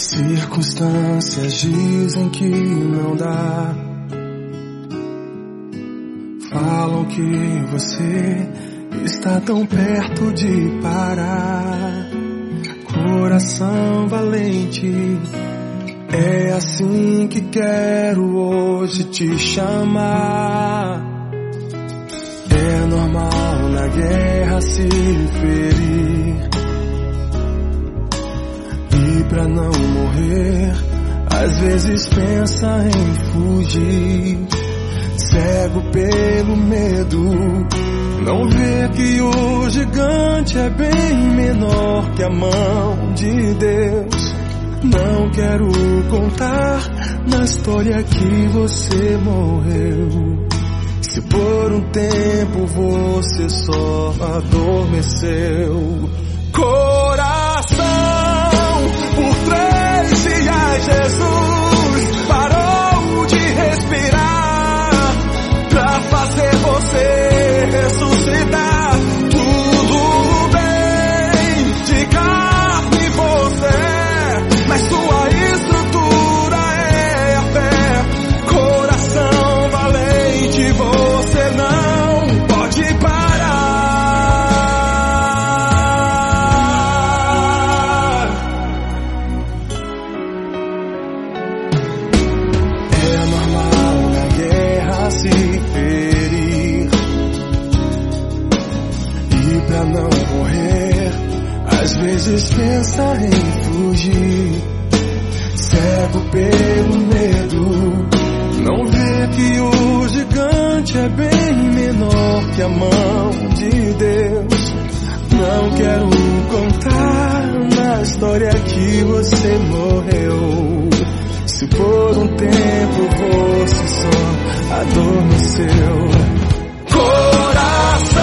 Circunstâncias dizem que não dá. Falam que você está tão perto de parar. Coração valente, é assim que quero hoje te chamar. É normal na guerra se ferir, e pra não morrer, às vezes pensa em fugir. Cego pelo medo, não vê que o gigante é bem menor que a mão de Deus. Não quero contar na história que você morreu, se por um tempo você só adormeceu. Coração, por 3 dias Jesus parou de respirar pra fazer você ressuscitar. Tudo bem, de carne você, mas sua estrutura é a fé. Coração valente, você não pode parar. É normal na guerra se ferir, e pra não morrer, às vezes pensa em fugir. Cego pelo medo, não vê que o gigante é bem menor que a mão de Deus. Não quero contar na história que você morreu, se por um tempo você só adormeceu. Coração,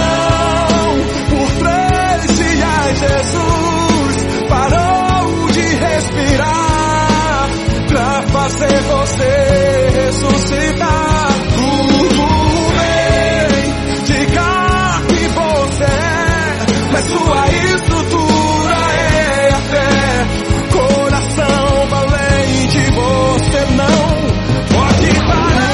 por 3 dias Jesus parou de respirar pra fazer você ressuscitar. Tudo bem, de carne você, mas sua estrutura é a fé. Coração valente, você não pode parar.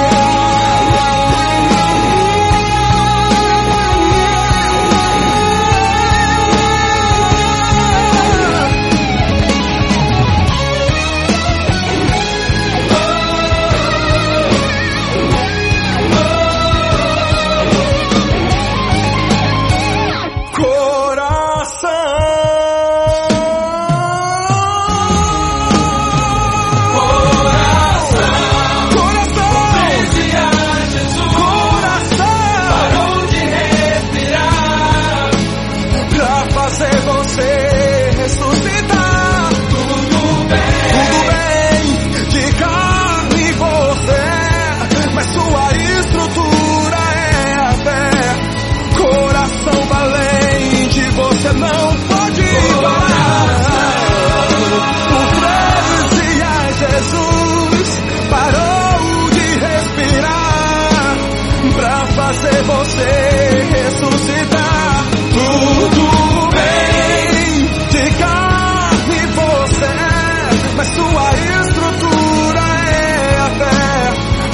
Fazer você ressuscitar. Tudo bem, de carne você, mas sua estrutura é a fé.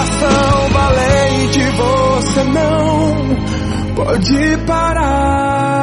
Coração valente, você não pode parar.